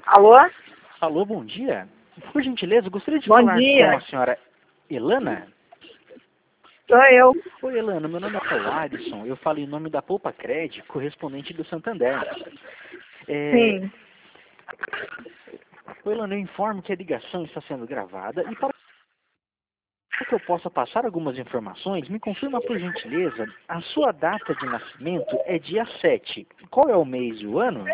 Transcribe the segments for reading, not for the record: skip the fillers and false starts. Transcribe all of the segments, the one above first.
Alô? Alô, bom dia. Por gentileza, gostaria de Bom falar dia. com a senhora Elana. Sou eu. Oi, Elana, meu nome é Alisson. Eu falo em nome da Poupa Cred, correspondente do Santander. Sim. Oi, Elana, eu informo que a ligação está sendo gravada e para que eu possa passar algumas informações, me confirma por gentileza, a sua data de nascimento é dia 7. Qual é o mês e o ano?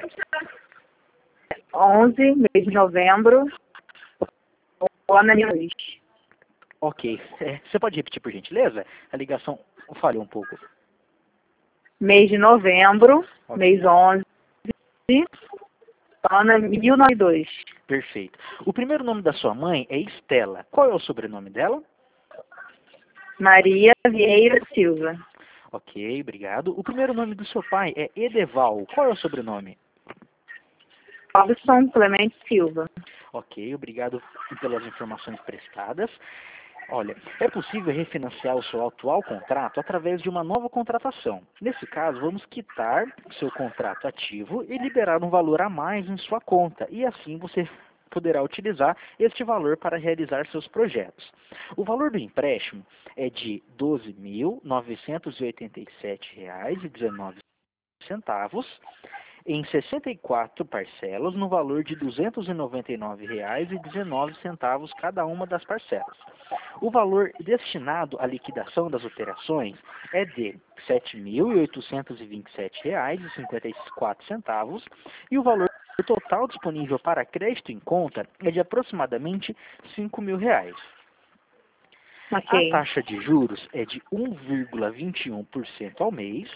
11, mês de novembro. O ano é 2002. Ok. Você pode repetir por gentileza? A ligação falhou um pouco. Mês de novembro, Ok. mês 11. Ano é 1902. Perfeito. O primeiro nome da sua mãe é Estela. Qual é o sobrenome dela? Maria Vieira Silva. Ok, obrigado. O primeiro nome do seu pai é Edeval. Qual é o sobrenome? Robson Clemente Silva. Ok, obrigado pelas informações prestadas. Olha, é possível refinanciar o seu atual contrato através de uma nova contratação. Nesse caso, vamos quitar o seu contrato ativo e liberar um valor a mais em sua conta. E assim você poderá utilizar este valor para realizar seus projetos. O valor do empréstimo é de R$ 12.987,19 em 64 parcelas no valor de R$ 299,19 cada uma das parcelas. O valor destinado à liquidação das operações é de R$ 7.827,54 e o valor total disponível para crédito em conta é de aproximadamente R$ 5.000. A Ok. taxa de juros é de 1,21% ao mês.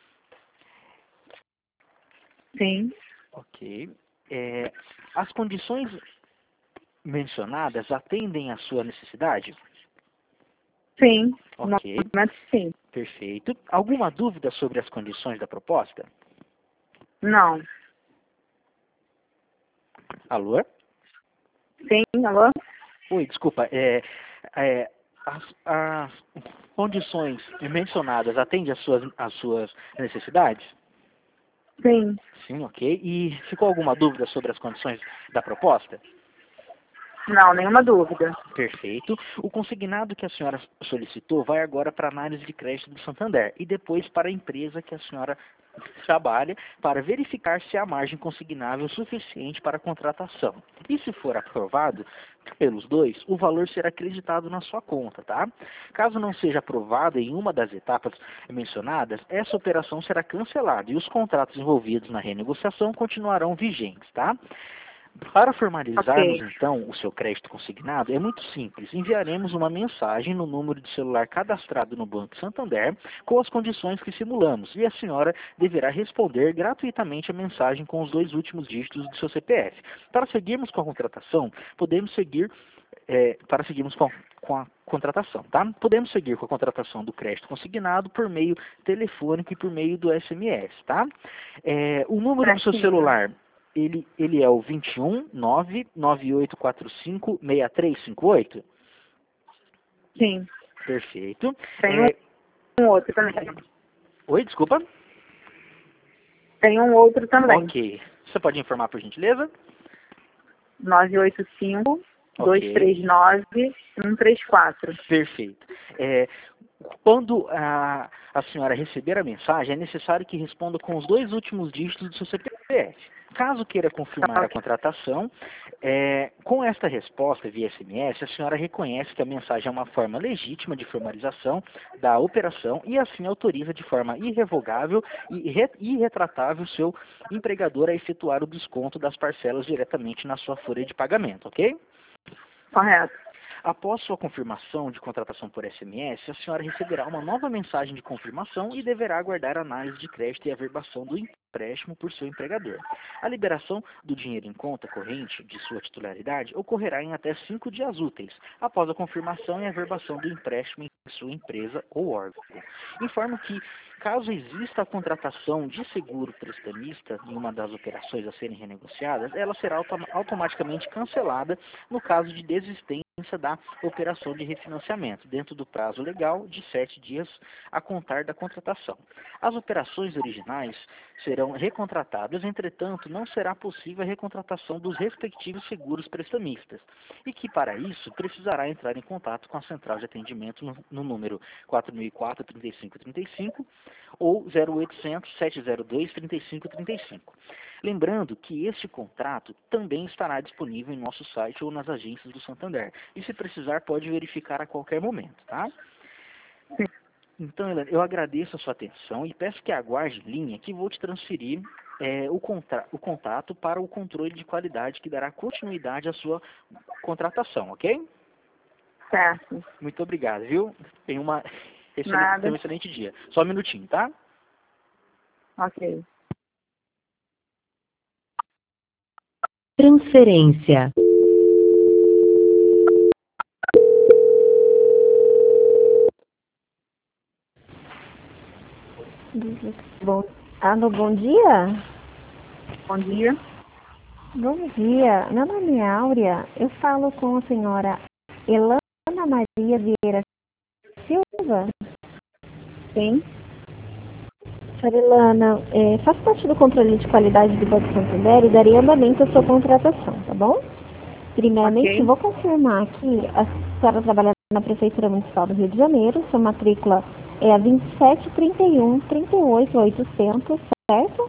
Sim. Ok. As condições mencionadas atendem à sua necessidade? Sim. No Ok, momento, sim. perfeito. Alguma dúvida sobre as condições da proposta? Não. Alô? Sim, alô? Oi, desculpa. As condições mencionadas atendem às suas necessidades? Sim. Sim, ok. E ficou alguma dúvida sobre as condições da proposta? Não, nenhuma dúvida. Perfeito. O consignado que a senhora solicitou vai agora para a análise de crédito do Santander e depois para a empresa que a senhora trabalha para verificar se há margem consignável suficiente para a contratação. E se for aprovado pelos dois, o valor será acreditado na sua conta, tá? Caso não seja aprovado em uma das etapas mencionadas, essa operação será cancelada e os contratos envolvidos na renegociação continuarão vigentes, tá? Para formalizarmos, Ok. então, o seu crédito consignado, é muito simples. Enviaremos uma mensagem no número de celular cadastrado no Banco Santander com as condições que simulamos e a senhora deverá responder gratuitamente a mensagem com os 2 últimos dígitos do seu CPF. Para seguirmos com a contratação, podemos seguir para seguirmos com a contratação, tá? Podemos seguir com a contratação do crédito consignado por meio telefônico e por meio do SMS, tá? O número do seu Certinho. celular ele é o 21 99845 6358? Sim. Perfeito. Tem um outro também. Oi, desculpa? Tem um outro também. Ok. Você pode informar por gentileza? 985 Ok. 239 134. Perfeito. Quando a senhora receber a mensagem, é necessário que responda com os 2 últimos dígitos do seu CPF. Caso queira confirmar a contratação, com esta resposta via SMS, a senhora reconhece que a mensagem é uma forma legítima de formalização da operação e assim autoriza de forma irrevogável e irretratável seu empregador a efetuar o desconto das parcelas diretamente na sua folha de pagamento, ok? Correto. Após sua confirmação de contratação por SMS, a senhora receberá uma nova mensagem de confirmação e deverá aguardar a análise de crédito e averbação do empréstimo por seu empregador. A liberação do dinheiro em conta corrente de sua titularidade ocorrerá em até 5 dias úteis, após a confirmação e averbação do empréstimo em sua empresa ou órgão. Informo que, caso exista a contratação de seguro prestamista em uma das operações a serem renegociadas, ela será automaticamente cancelada no caso de desistência da operação de refinanciamento, dentro do prazo legal de 7 dias a contar da contratação. As operações originais serão recontratadas, entretanto, não será possível a recontratação dos respectivos seguros prestamistas, e que, para isso, precisará entrar em contato com a central de atendimento no número 4004-3535 ou 0800-702-3535. Lembrando que este contrato também estará disponível em nosso site ou nas agências do Santander. E se precisar, pode verificar a qualquer momento, tá? Então, Helena, eu agradeço a sua atenção e peço que aguarde em linha que vou te transferir o contato para o controle de qualidade que dará continuidade à sua contratação, ok? Certo. Muito obrigado, viu? Tenha um excelente dia. Só um minutinho, tá? Ok. Transferência. Alô, bom dia? Bom dia. Bom dia. Meu nome é Áurea. Eu falo com a senhora Elana Maria Vieira Silva. Sim. Senhora Elana, faço parte do controle de qualidade do Banco Santander e darei andamento à sua contratação, tá bom? Primeiramente, Ok. vou confirmar aqui, a senhora trabalha na Prefeitura Municipal do Rio de Janeiro, sua matrícula é a 2731-38800, certo?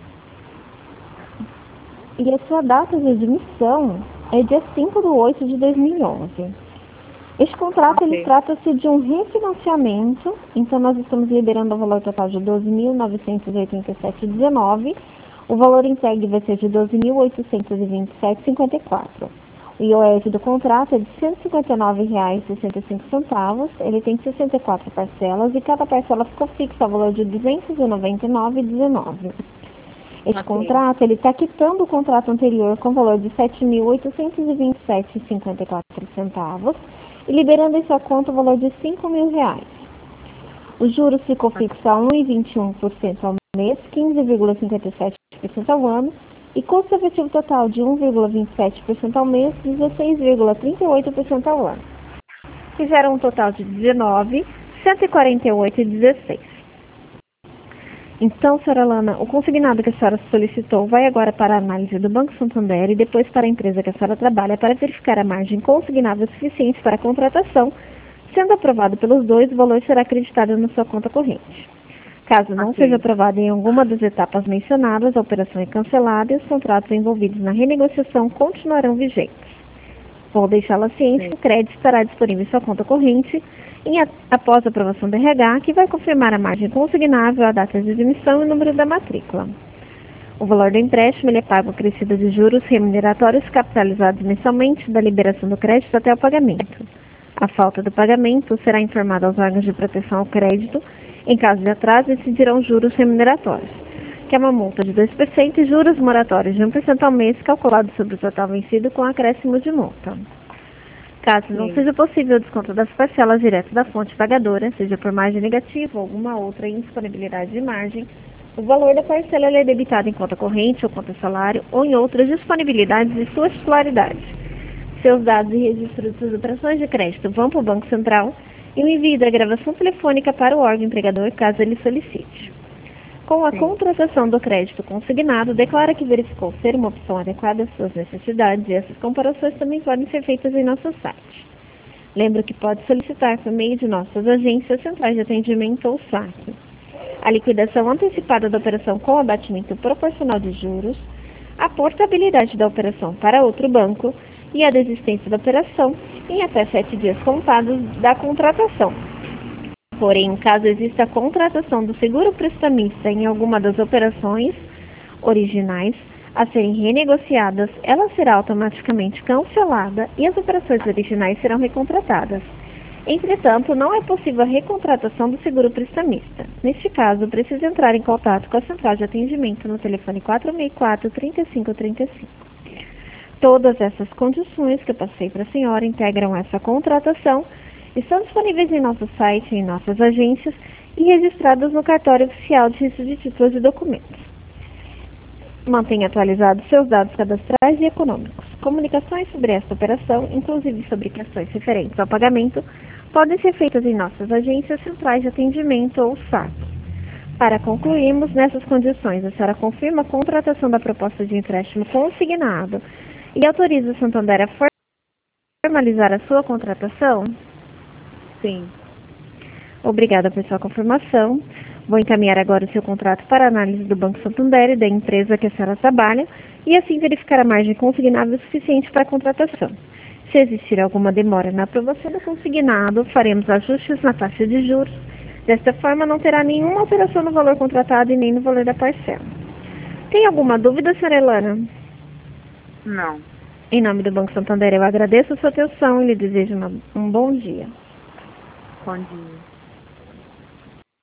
E a sua data de admissão é dia 5/8/2011. Este contrato, ele trata-se de um refinanciamento, então nós estamos liberando o valor total de R$ 12.987,19. O valor entregue vai ser de R$ 12.827,54. O IOF do contrato é de R$ 159,65. Ele tem 64 parcelas e cada parcela ficou fixa ao valor de R$ 299,19. Esse contrato, ele está quitando o contrato anterior com valor de R$ 7.827,54 e liberando em sua conta o valor de R$ 5.000. Os juros ficou fixo a 1,21% ao mês, 15,57% ao ano e custo efetivo total de 1,27% ao mês, 16,38% ao ano, que gera um total de 19.148,16. Então, senhora Lana, o consignado que a senhora solicitou vai agora para a análise do Banco Santander e depois para a empresa que a senhora trabalha para verificar a margem consignável suficiente para a contratação. Sendo aprovado pelos dois, o valor será acreditado na sua conta corrente. Caso não seja aprovado em alguma das etapas mencionadas, a operação é cancelada e os contratos envolvidos na renegociação continuarão vigentes. Vou deixá-la ciente que o crédito estará disponível em sua conta corrente após a aprovação do RH, que vai confirmar a margem consignável, a data de admissão e o número da matrícula. O valor do empréstimo ele é pago acrescido de juros remuneratórios capitalizados mensalmente da liberação do crédito até o pagamento. A falta do pagamento será informada aos órgãos de proteção ao crédito. Em caso de atraso, incidirão juros remuneratórios, que é uma multa de 2% e juros moratórios de 1% ao mês, calculado sobre o total vencido com acréscimo de multa. Caso não seja possível o desconto das parcelas direto da fonte pagadora, seja por margem negativa ou alguma outra indisponibilidade de margem, o valor da parcela é debitado em conta corrente ou conta salário ou em outras disponibilidades de sua titularidade. Seus dados e registro de suas operações de crédito vão para o Banco Central e o envio da gravação telefônica para o órgão empregador, caso ele solicite. Com a contratação do crédito consignado, declara que verificou ser uma opção adequada às suas necessidades e essas comparações também podem ser feitas em nosso site. Lembro que pode solicitar por meio de nossas agências, centrais de atendimento ou SAC. A liquidação antecipada da operação com abatimento proporcional de juros, a portabilidade da operação para outro banco e a desistência da operação em até 7 dias contados da contratação. Porém, caso exista a contratação do seguro prestamista em alguma das operações originais a serem renegociadas, ela será automaticamente cancelada e as operações originais serão recontratadas. Entretanto, não é possível a recontratação do seguro prestamista. Neste caso, precisa entrar em contato com a central de atendimento no telefone 464-3535. Todas essas condições que eu passei para a senhora integram essa contratação e estão disponíveis em nosso site, em nossas agências e registradas no cartório oficial de registro de títulos e documentos. Mantenha atualizados seus dados cadastrais e econômicos. comunicações sobre esta operação, inclusive sobre questões referentes ao pagamento, podem ser feitas em nossas agências centrais de atendimento ou SAC. Para concluirmos, nessas condições, a senhora confirma a contratação da proposta de empréstimo consignado e autoriza o Santander a formalizar a sua contratação? Sim. Obrigada por sua confirmação. Vou encaminhar agora o seu contrato para análise do Banco Santander e da empresa que a senhora trabalha e assim verificar a margem consignável suficiente para a contratação. Se existir alguma demora na aprovação do consignado, faremos ajustes na taxa de juros. Desta forma, não terá nenhuma alteração no valor contratado e nem no valor da parcela. Tem alguma dúvida, senhora Elana? Não. Em nome do Banco Santander, eu agradeço a sua atenção e lhe desejo um bom dia. Bom dia.